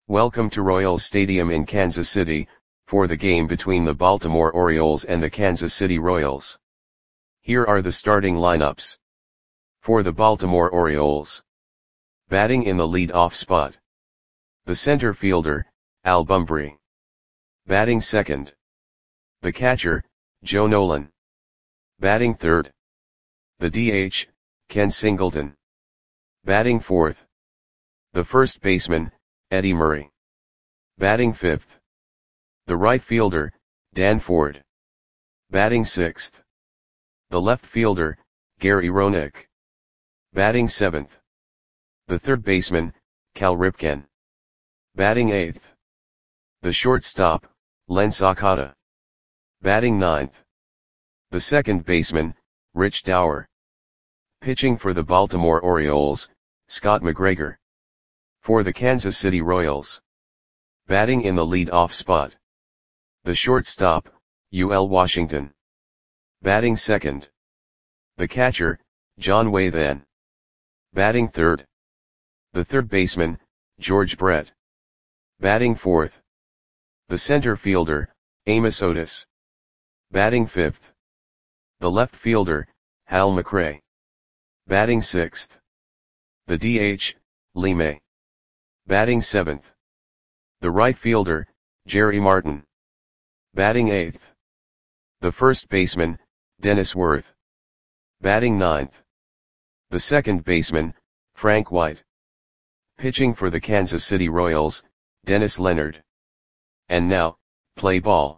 Welcome to Royals Stadium in Kansas City, for the game between the Baltimore Orioles and the Kansas City Royals. Here are the starting lineups. For the Baltimore Orioles. Batting in the lead-off spot. The center fielder, Al Bumbry. Batting second. The catcher, Joe Nolan. Batting third. The DH, Ken Singleton. Batting fourth. The first baseman, Eddie Murray. Batting fifth. The right fielder, Dan Ford. Batting sixth. The left fielder, Gary Roenick. Batting seventh. The third baseman, Cal Ripken. Batting eighth. The shortstop, Len Sakata. Batting ninth. The second baseman, Rich Dower. Pitching for the Baltimore Orioles, Scott McGregor. For the Kansas City Royals. Batting in the lead-off spot. The shortstop, UL Washington. Batting second. The catcher, John Wathan. Batting third. The third baseman, George Brett. Batting fourth. The center fielder, Amos Otis. Batting fifth. The left fielder, Hal McRae. Batting sixth. The DH, Lee May. Batting seventh. The right fielder, Jerry Martin. Batting eighth. The first baseman, Dennis Worth. Batting ninth. The second baseman, Frank White. Pitching for the Kansas City Royals, Dennis Leonard. And now, play ball.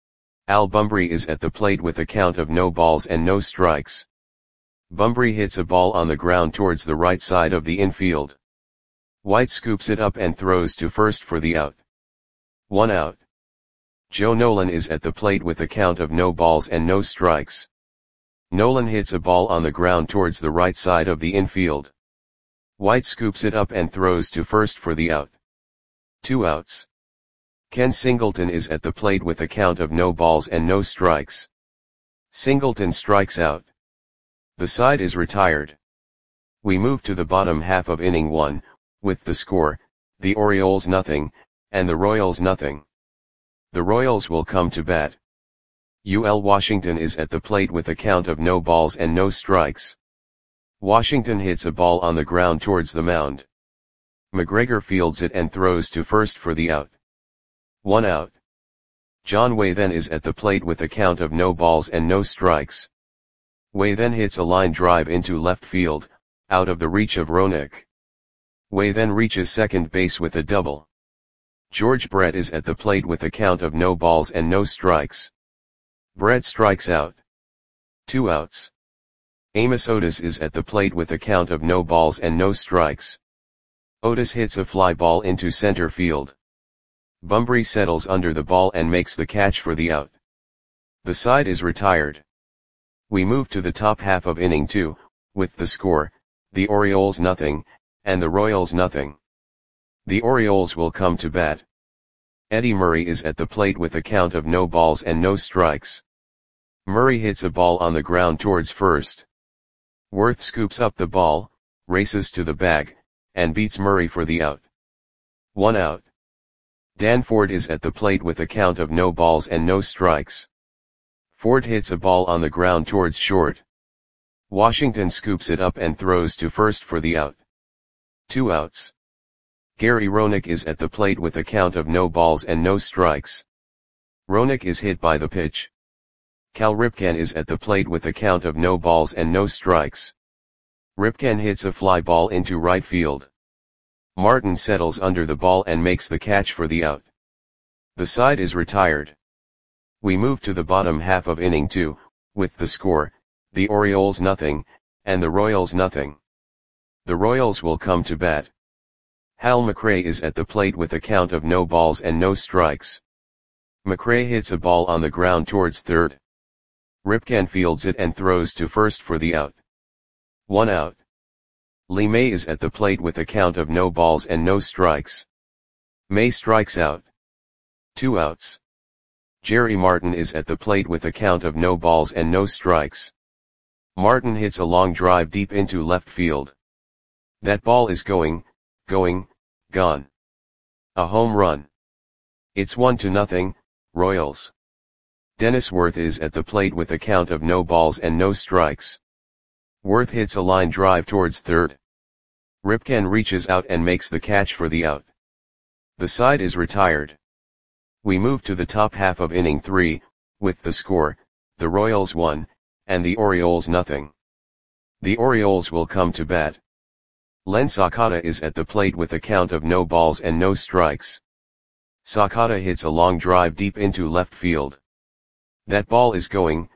Al Bumbry is at the plate with a count of no balls and no strikes. Bumbry hits a ball on the ground towards the right side of the infield. White scoops it up and throws to first for the out. 1 out. Joe Nolan is at the plate with a count of no balls and no strikes. Nolan hits a ball on the ground towards the right side of the infield. White scoops it up and throws to first for the out. 2 outs. Ken Singleton is at the plate with a count of no balls and no strikes. Singleton strikes out. The side is retired. We move to the bottom half of inning 1, with the score, the Orioles nothing, and the Royals nothing. The Royals will come to bat. UL Washington is at the plate with a count of no balls and no strikes. Washington hits a ball on the ground towards the mound. McGregor fields it and throws to first for the out. 1 out. John Wathan is at the plate with a count of no balls and no strikes. Wathan hits a line drive into left field, out of the reach of Roenick. Wathan reaches second base with a double. George Brett is at the plate with a count of no balls and no strikes. Brett strikes out. 2 outs. Amos Otis is at the plate with a count of no balls and no strikes. Otis hits a fly ball into center field. Bumbry settles under the ball and makes the catch for the out. The side is retired. We move to the top half of inning 2, with the score, the Orioles nothing, and the Royals nothing. The Orioles will come to bat. Eddie Murray is at the plate with a count of no balls and no strikes. Murray hits a ball on the ground towards first. Worth scoops up the ball, races to the bag, and beats Murray for the out. 1 out. Dan Ford is at the plate with a count of no balls and no strikes. Ford hits a ball on the ground towards short. Washington scoops it up and throws to first for the out. 2 outs. Gary Roenick is at the plate with a count of no balls and no strikes. Roenick is hit by the pitch. Cal Ripken is at the plate with a count of no balls and no strikes. Ripken hits a fly ball into right field. Martin settles under the ball and makes the catch for the out. The side is retired. We move to the bottom half of inning 2, with the score, the Orioles nothing, and the Royals nothing. The Royals will come to bat. Hal McRae is at the plate with a count of no balls and no strikes. McRae hits a ball on the ground towards third. Ripken fields it and throws to first for the out. 1 out. Lee May is at the plate with a count of no balls and no strikes. May strikes out. 2 outs. Jerry Martin is at the plate with a count of no balls and no strikes. Martin hits a long drive deep into left field. That ball is gone. A home run. It's 1-0, Royals. Dennis Worth is at the plate with a count of no balls and no strikes. Worth hits a line drive towards third. Ripken reaches out and makes the catch for the out. The side is retired. We move to the top half of inning 3, with the score, the Royals 1, and the Orioles nothing. The Orioles will come to bat. Len Sakata is at the plate with a count of no balls and no strikes. Sakata hits a long drive deep into left field. That ball is gone.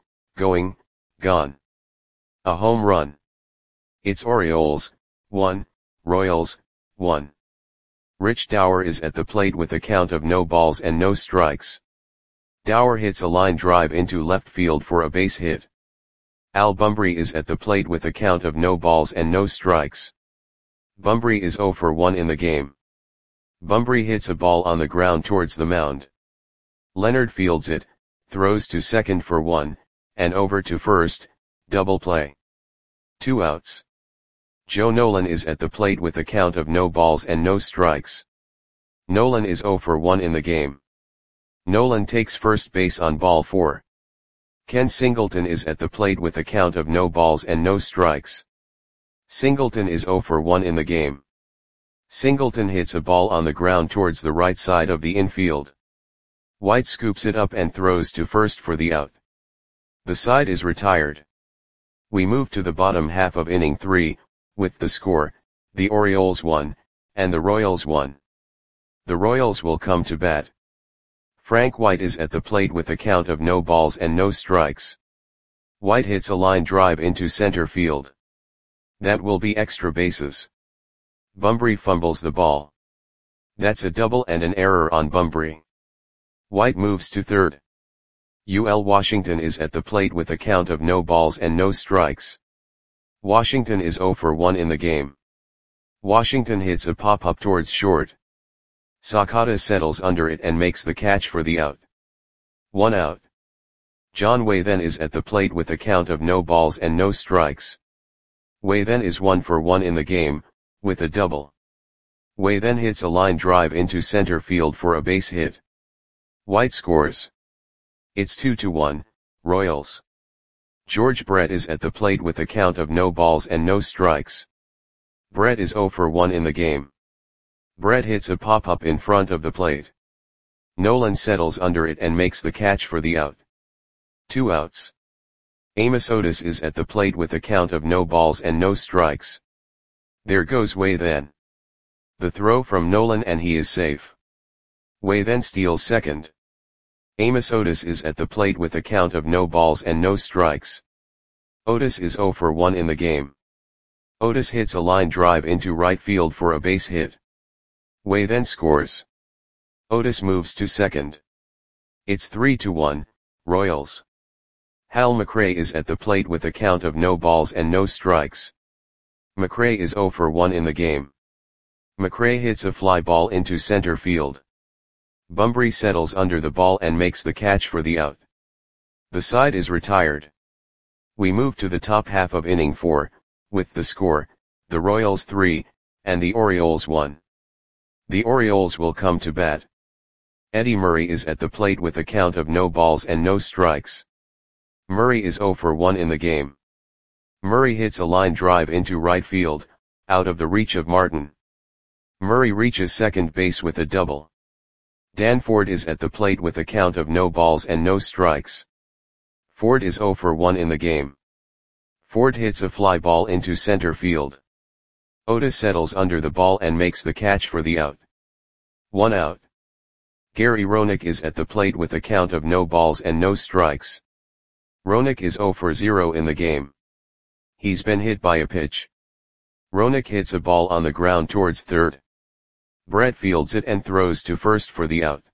A home run. It's Orioles 1, Royals 1. Rich Dower is at the plate with a count of no balls and no strikes. Dower hits a line drive into left field for a base hit. Al Bumbry is at the plate with a count of no balls and no strikes. Bumbry is 0 for 1 in the game. Bumbry hits a ball on the ground towards the mound. Leonard fields it, throws to second for 1, and over to first, double play. 2 outs. Joe Nolan is at the plate with a count of no balls and no strikes. Nolan is 0 for 1 in the game. Nolan takes first base on ball 4. Ken Singleton is at the plate with a count of no balls and no strikes. Singleton is 0 for 1 in the game. Singleton hits a ball on the ground towards the right side of the infield. White scoops it up and throws to first for the out. The side is retired. We move to the bottom half of inning 3, with the score, the Orioles 1, and the Royals 1. The Royals will come to bat. Frank White is at the plate with a count of no balls and no strikes. White hits a line drive into center field. That will be extra bases. Bumbry fumbles the ball. That's a double and an error on Bumbry. White moves to third. UL Washington is at the plate with a count of no balls and no strikes. Washington is 0 for 1 in the game. Washington hits a pop-up towards short. Sakata settles under it and makes the catch for the out. 1 out. John Way then is at the plate with a count of no balls and no strikes. Way then is 1 for 1 in the game, with a double. Way then hits a line drive into center field for a base hit. White scores. It's 2-1, Royals. George Brett is at the plate with a count of no balls and no strikes. Brett is 0 for 1 in the game. Brett hits a pop-up in front of the plate. Nolan settles under it and makes the catch for the out. 2 outs. Amos Otis is at the plate with a count of no balls and no strikes. There goes Way then. The throw from Nolan and he is safe. Way then steals second. Amos Otis is at the plate with a count of no balls and no strikes. Otis is 0 for 1 in the game. Otis hits a line drive into right field for a base hit. Way then scores. Otis moves to second. It's 3-1, Royals. Hal McRae is at the plate with a count of no balls and no strikes. McRae is 0 for 1 in the game. McRae hits a fly ball into center field. Bumbry settles under the ball and makes the catch for the out. The side is retired. We move to the top half of inning 4, with the score, the Royals 3, and the Orioles 1. The Orioles will come to bat. Eddie Murray is at the plate with a count of no balls and no strikes. Murray is 0 for 1 in the game. Murray hits a line drive into right field, out of the reach of Martin. Murray reaches second base with a double. Dan Ford is at the plate with a count of no balls and no strikes. Ford is 0 for 1 in the game. Ford hits a fly ball into center field. Otis settles under the ball and makes the catch for the out. 1 out. Gary Roenick is at the plate with a count of no balls and no strikes. Roenick is 0 for 0 in the game. He's been hit by a pitch. Roenick hits a ball on the ground towards third. Brett fields it and throws to first for the out.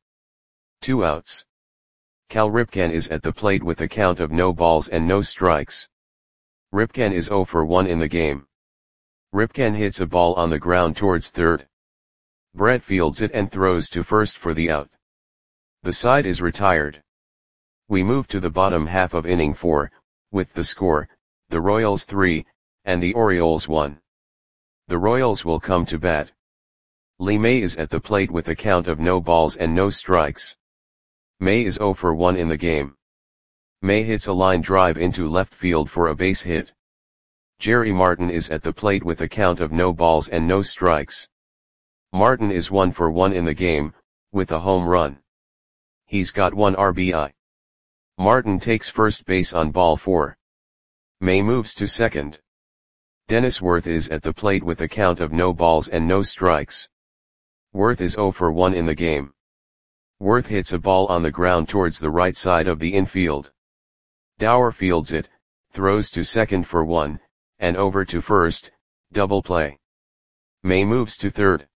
2 outs. Cal Ripken is at the plate with a count of no balls and no strikes. Ripken is 0 for 1 in the game. Ripken hits a ball on the ground towards third. Brett fields it and throws to first for the out. The side is retired. We move to the bottom half of inning 4, with the score, the Royals 3, and the Orioles 1. The Royals will come to bat. Lee May is at the plate with a count of no balls and no strikes. May is 0 for 1 in the game. May hits a line drive into left field for a base hit. Jerry Martin is at the plate with a count of no balls and no strikes. Martin is 1 for 1 in the game, with a home run. He's got 1 RBI. Martin takes first base on ball 4. May moves to second. Dennis Worth is at the plate with a count of no balls and no strikes. Worth is 0 for 1 in the game. Worth hits a ball on the ground towards the right side of the infield. Dower fields it, throws to second for 1, and over to first, double play. May moves to third.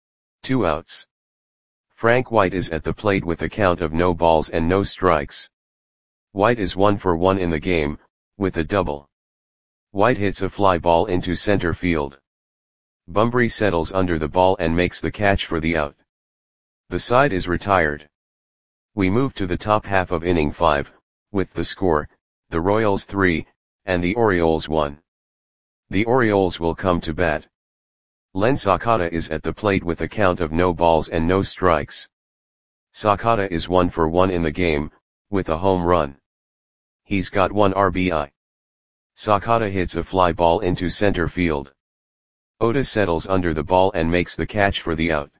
2 outs. Frank White is at the plate with a count of no balls and no strikes. White is 1 for 1 in the game, with a double. White hits a fly ball into center field. Bunbury settles under the ball and makes the catch for the out. The side is retired. We move to the top half of inning 5, with the score, the Royals 3, and the Orioles 1. The Orioles will come to bat. Len Sakata is at the plate with a count of no balls and no strikes. Sakata is 1 for 1 in the game, with a home run. He's got 1 RBI. Sakata hits a fly ball into center field. Ota settles under the ball and makes the catch for the out.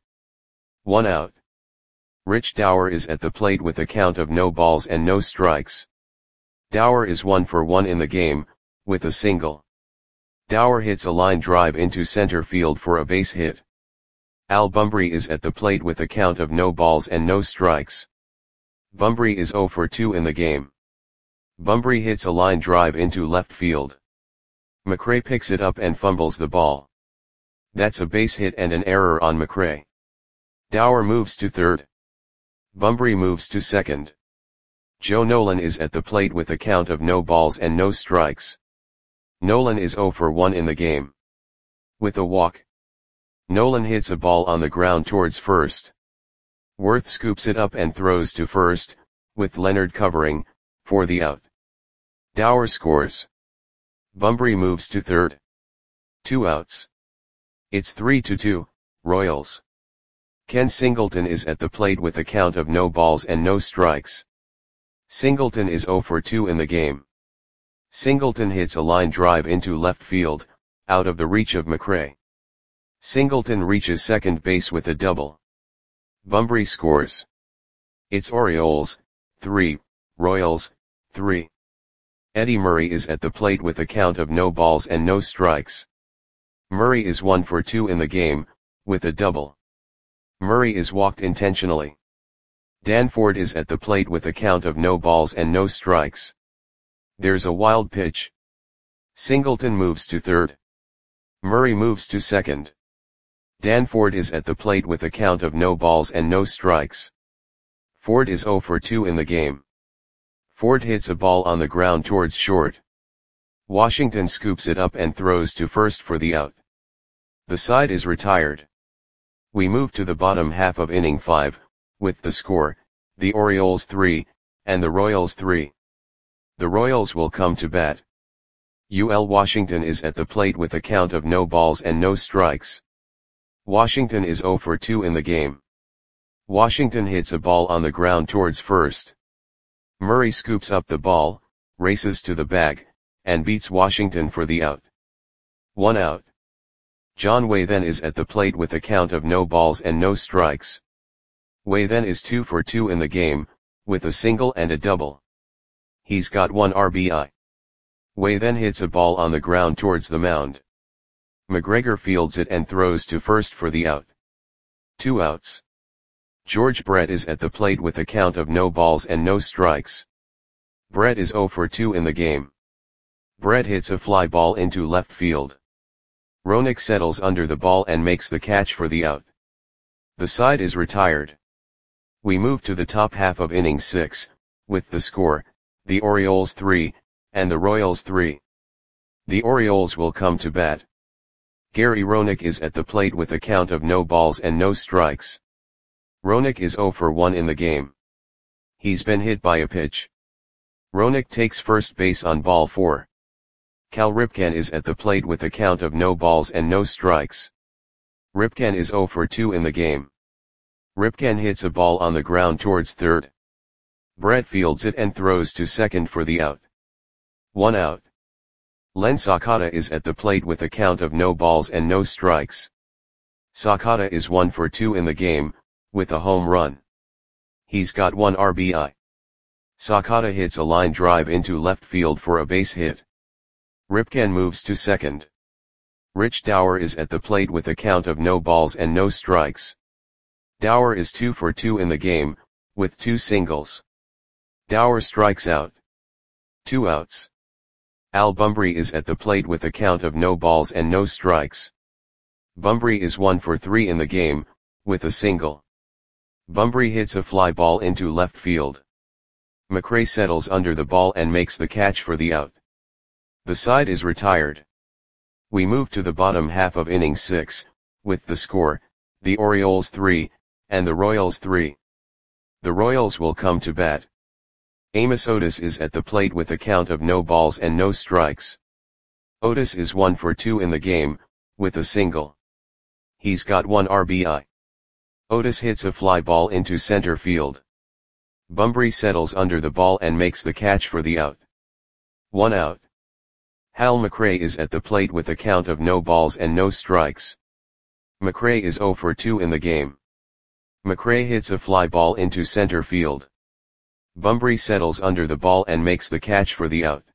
1 out. Rich Dower is at the plate with a count of no balls and no strikes. Dower is 1 for 1 in the game, with a single. Dower hits a line drive into center field for a base hit. Al Bunbury is at the plate with a count of no balls and no strikes. Bunbury is 0 for 2 in the game. Bunbury hits a line drive into left field. McRae picks it up and fumbles the ball. That's a base hit and an error on McRae. Dower moves to third. Bunbury moves to second. Joe Nolan is at the plate with a count of no balls and no strikes. Nolan is 0 for 1 in the game. With a walk. Nolan hits a ball on the ground towards first. Worth scoops it up and throws to first, with Leonard covering, for the out. Dower scores. Bunbury moves to third. 2 outs. It's 3-2, Royals. Ken Singleton is at the plate with a count of no balls and no strikes. Singleton is 0 for 2 in the game. Singleton hits a line drive into left field, out of the reach of McRae. Singleton reaches second base with a double. Bunbury scores. It's Orioles, 3, Royals, 3. Eddie Murray is at the plate with a count of no balls and no strikes. Murray is 1 for 2 in the game, with a double. Murray is walked intentionally. Dan Ford is at the plate with a count of no balls and no strikes. There's a wild pitch. Singleton moves to third. Murray moves to second. Dan Ford is at the plate with a count of no balls and no strikes. Ford is 0 for 2 in the game. Ford hits a ball on the ground towards short. Washington scoops it up and throws to first for the out. The side is retired. We move to the bottom half of inning 5, with the score, the Orioles 3, and the Royals 3. The Royals will come to bat. UL Washington is at the plate with a count of no balls and no strikes. Washington is 0 for 2 in the game. Washington hits a ball on the ground towards first. Murray scoops up the ball, races to the bag, and beats Washington for the out. 1 out. John Way then is at the plate with a count of no balls and no strikes. Way then is 2 for 2 in the game, with a single and a double. He's got 1 RBI. Way then hits a ball on the ground towards the mound. McGregor fields it and throws to first for the out. 2 outs. George Brett is at the plate with a count of no balls and no strikes. Brett is 0 for 2 in the game. Brett hits a fly ball into left field. Roenick settles under the ball and makes the catch for the out. The side is retired. We move to the top half of inning 6, with the score, the Orioles 3, and the Royals 3. The Orioles will come to bat. Gary Roenick is at the plate with a count of no balls and no strikes. Roenick is 0 for 1 in the game. He's been hit by a pitch. Roenick takes first base on ball 4. Cal Ripken is at the plate with a count of no balls and no strikes. Ripken is 0 for 2 in the game. Ripken hits a ball on the ground towards third. Brett fields it and throws to second for the out. 1 out. Len Sakata is at the plate with a count of no balls and no strikes. Sakata is 1 for 2 in the game, with a home run. He's got 1 RBI. Sakata hits a line drive into left field for a base hit. Ripken moves to second. Rich Dower is at the plate with a count of no balls and no strikes. Dower is 2 for 2 in the game, with 2 singles. Dower strikes out. 2 outs. Al Bumbry is at the plate with a count of no balls and no strikes. Bumbry is 1 for 3 in the game, with a single. Bumbry hits a fly ball into left field. McRae settles under the ball and makes the catch for the out. The side is retired. We move to the bottom half of inning 6, with the score, the Orioles 3, and the Royals 3. The Royals will come to bat. Amos Otis is at the plate with a count of no balls and no strikes. Otis is 1 for 2 in the game, with a single. He's got 1 RBI. Otis hits a fly ball into center field. Bumbry settles under the ball and makes the catch for the out. 1 out. Hal McRae is at the plate with a count of no balls and no strikes. McRae is 0 for 2 in the game. McRae hits a fly ball into center field. Bumbry settles under the ball and makes the catch for the out.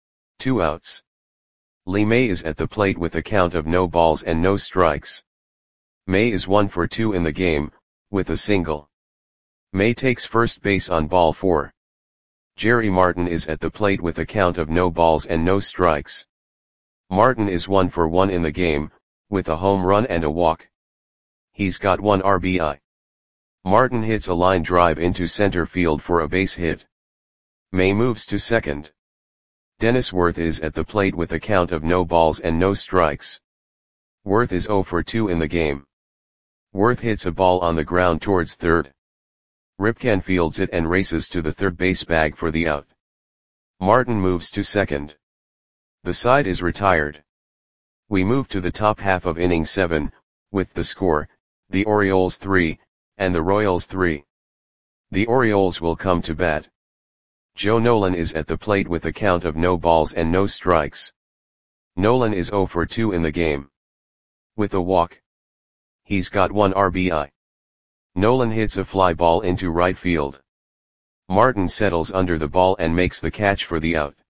2 outs. Lee May is at the plate with a count of no balls and no strikes. May is 1 for 2 in the game, with a single. May takes first base on ball 4. Jerry Martin is at the plate with a count of no balls and no strikes. Martin is 1 for 1 in the game, with a home run and a walk. He's got 1 RBI. Martin hits a line drive into center field for a base hit. May moves to second. Dennis Worth is at the plate with a count of no balls and no strikes. Worth is 0 for 2 in the game. Worth hits a ball on the ground towards third. Ripken fields it and races to the third base bag for the out. Martin moves to second. The side is retired. We move to the top half of inning 7, with the score, the Orioles 3, and the Royals 3. The Orioles will come to bat. Joe Nolan is at the plate with a count of no balls and no strikes. Nolan is 0 for 2 in the game. With a walk. He's got 1 RBI. Nolan hits a fly ball into right field. Martin settles under the ball and makes the catch for the out.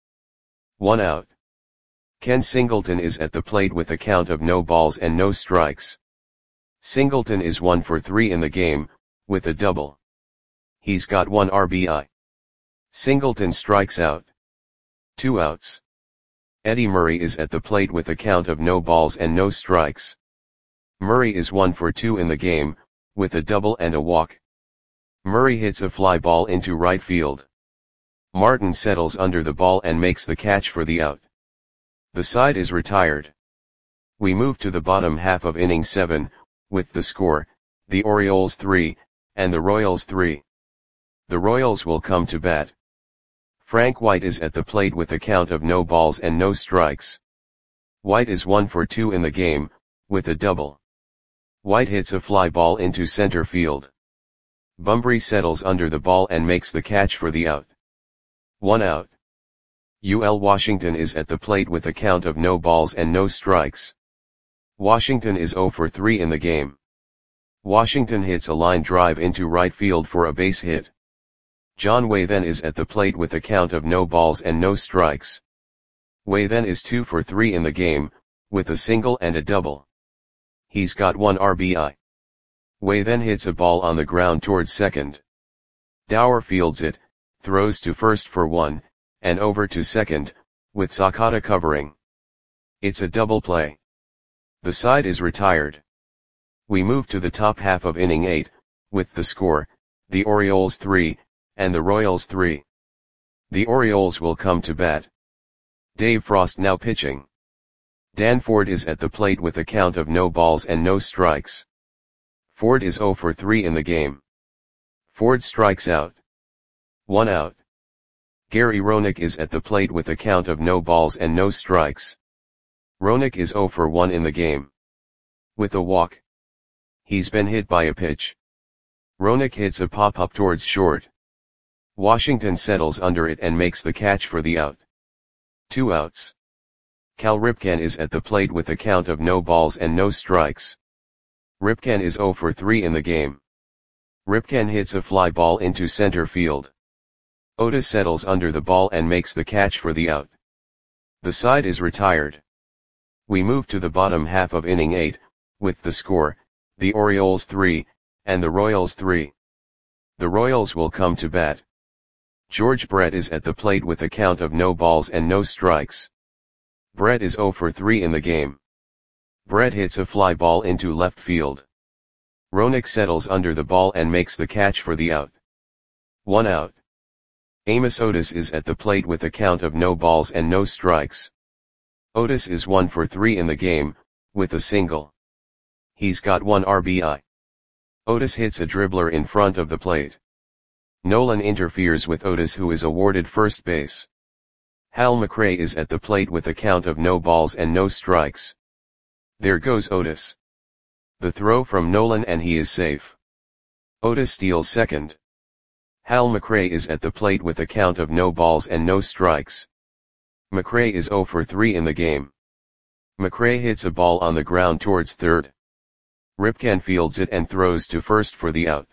1 out. Ken Singleton is at the plate with a count of no balls and no strikes. Singleton is 1 for 3 in the game, with a double. He's got 1 RBI. Singleton strikes out. 2 outs. Eddie Murray is at the plate with a count of no balls and no strikes. Murray is 1 for 2 in the game, with a double and a walk. Murray hits a fly ball into right field. Martin settles under the ball and makes the catch for the out. The side is retired. We move to the bottom half of inning 7, with the score, the Orioles 3, and the Royals 3. The Royals will come to bat. Frank White is at the plate with a count of no balls and no strikes. White is 1 for 2 in the game, with a double. White hits a fly ball into center field. Bumbry settles under the ball and makes the catch for the out. 1 out. UL Washington is at the plate with a count of no balls and no strikes. Washington is 0 for 3 in the game. Washington hits a line drive into right field for a base hit. John Way then is at the plate with a count of no balls and no strikes. Way then is 2 for 3 in the game, with a single and a double. He's got 1 RBI. Way then hits a ball on the ground towards second. Dower fields it, throws to first for 1, and over to second, with Sakata covering. It's a double play. The side is retired. We move to the top half of inning 8, with the score, the Orioles 3, and the Royals 3. The Orioles will come to bat. Dave Frost now pitching. Dan Ford is at the plate with a count of no balls and no strikes. Ford is 0 for 3 in the game. Ford strikes out. 1 out. Gary Roenick is at the plate with a count of no balls and no strikes. Roenick is 0 for 1 in the game. With a walk. He's been hit by a pitch. Roenick hits a pop-up towards short. Washington settles under it and makes the catch for the out. 2 outs. Cal Ripken is at the plate with a count of no balls and no strikes. Ripken is 0 for 3 in the game. Ripken hits a fly ball into center field. Otis settles under the ball and makes the catch for the out. The side is retired. We move to the bottom half of inning 8, with the score, the Orioles 3, and the Royals 3. The Royals will come to bat. George Brett is at the plate with a count of no balls and no strikes. Brett is 0 for 3 in the game. Brett hits a fly ball into left field. Roenick settles under the ball and makes the catch for the out. 1 out. Amos Otis is at the plate with a count of no balls and no strikes. Otis is 1 for 3 in the game, with a single. He's got 1 RBI. Otis hits a dribbler in front of the plate. Nolan interferes with Otis, who is awarded first base. Hal McRae is at the plate with a count of no balls and no strikes. There goes Otis. The throw from Nolan and he is safe. Otis steals second. Hal McRae is at the plate with a count of no balls and no strikes. McRae is 0 for 3 in the game. McRae hits a ball on the ground towards third. Ripken fields it and throws to first for the out.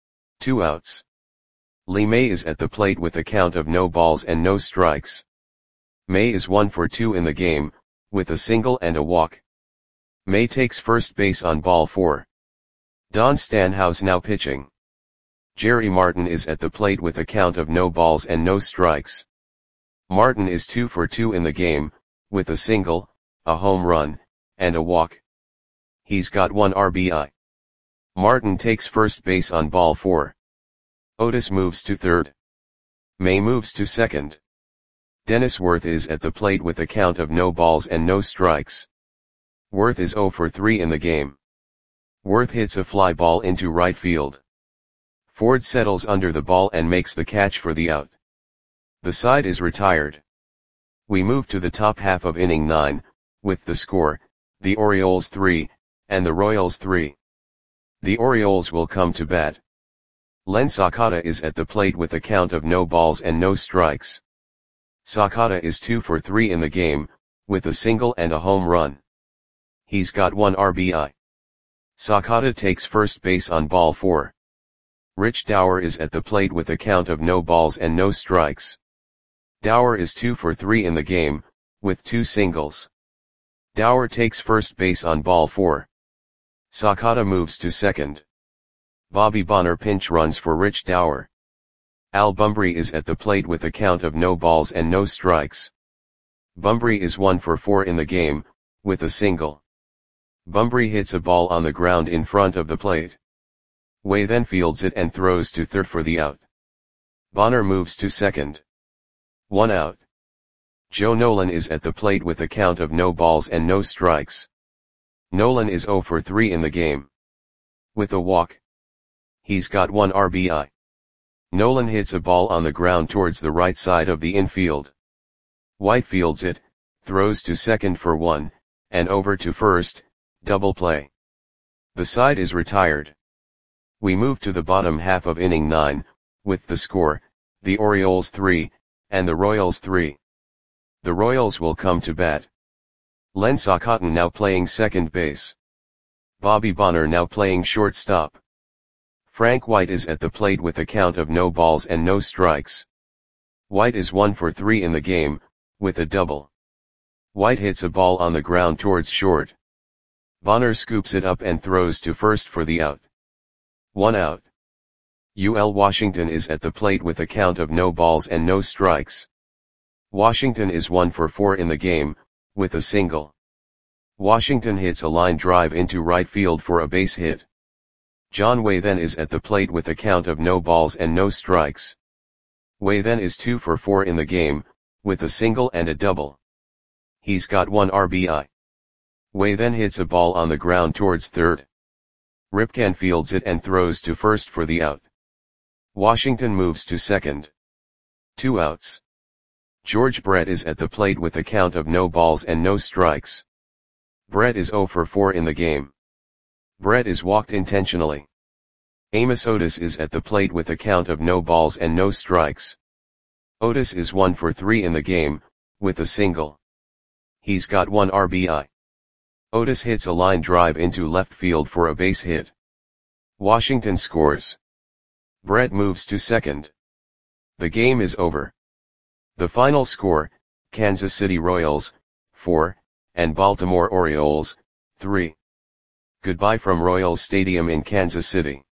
2 outs. Lee May is at the plate with a count of no balls and no strikes. May is 1 for 2 in the game, with a single and a walk. May takes first base on ball 4. Don Stanhouse now pitching. Jerry Martin is at the plate with a count of no balls and no strikes. Martin is 2 for 2 in the game, with a single, a home run, and a walk. He's got 1 RBI. Martin takes first base on ball 4. Otis moves to third. May moves to second. Dennis Worth is at the plate with a count of no balls and no strikes. Worth is 0 for 3 in the game. Worth hits a fly ball into right field. Ford settles under the ball and makes the catch for the out. The side is retired. We move to the top half of inning 9, with the score, the Orioles 3, and the Royals 3. The Orioles will come to bat. Len Sakata is at the plate with a count of no balls and no strikes. Sakata is 2 for 3 in the game, with a single and a home run. He's got 1 RBI. Sakata takes first base on ball 4. Rich Dower is at the plate with a count of no balls and no strikes. Dower is 2 for 3 in the game, with 2 singles. Dower takes first base on ball 4. Sakata moves to second. Bobby Bonner pinch runs for Rich Dower. Al Bumbry is at the plate with a count of no balls and no strikes. Bumbry is 1 for 4 in the game, with a single. Bumbry hits a ball on the ground in front of the plate. Way then fields it and throws to third for the out. Bonner moves to second. 1 out. Joe Nolan is at the plate with a count of no balls and no strikes. Nolan is 0 for 3 in the game. With a walk. He's got 1 RBI. Nolan hits a ball on the ground towards the right side of the infield. White fields it, throws to second for 1, and over to first, double play. The side is retired. We move to the bottom half of inning 9, with the score, the Orioles 3, and the Royals 3. The Royals will come to bat. Len Sakata now playing second base. Bobby Bonner now playing shortstop. Frank White is at the plate with a count of no balls and no strikes. White is 1 for 3 in the game, with a double. White hits a ball on the ground towards short. Bonner scoops it up and throws to first for the out. 1 out. UL Washington is at the plate with a count of no balls and no strikes. Washington is 1 for 4 in the game, with a single. Washington hits a line drive into right field for a base hit. John Way then is at the plate with a count of no balls and no strikes. Way then is 2 for 4 in the game, with a single and a double. He's got 1 RBI. Way then hits a ball on the ground towards third. Ripken fields it and throws to first for the out. Washington moves to second. 2 outs. George Brett is at the plate with a count of no balls and no strikes. Brett is 0 for 4 in the game. Brett is walked intentionally. Amos Otis is at the plate with a count of no balls and no strikes. Otis is 1 for 3 in the game, with a single. He's got 1 RBI. Otis hits a line drive into left field for a base hit. Washington scores. Brett moves to second. The game is over. The final score, Kansas City Royals, 4, and Baltimore Orioles, 3. Goodbye from Royals Stadium in Kansas City.